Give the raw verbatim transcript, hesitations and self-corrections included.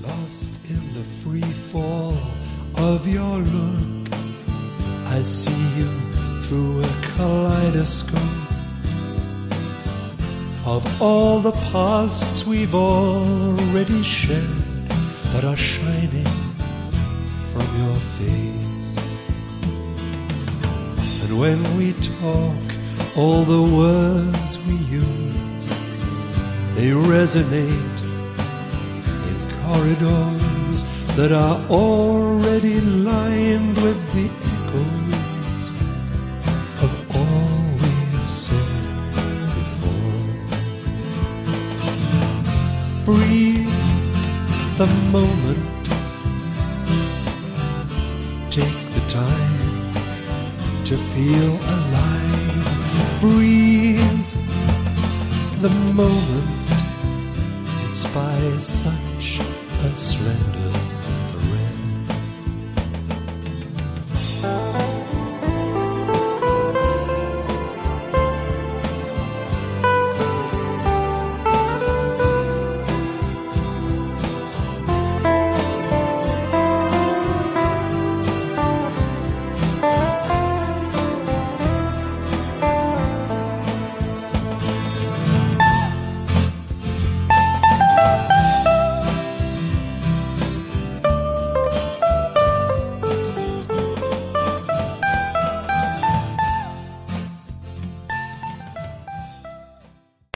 Lost in the free fall of your look, I see you through a kaleidoscope of all the pasts we've already shared that are shining from your face. And when we talk, all the words we use, they resonate in corridors that are already lined with the echoes of all we've said before. Freeze the moment, take the time to feel alive. Freeze the moment, it's by such a slender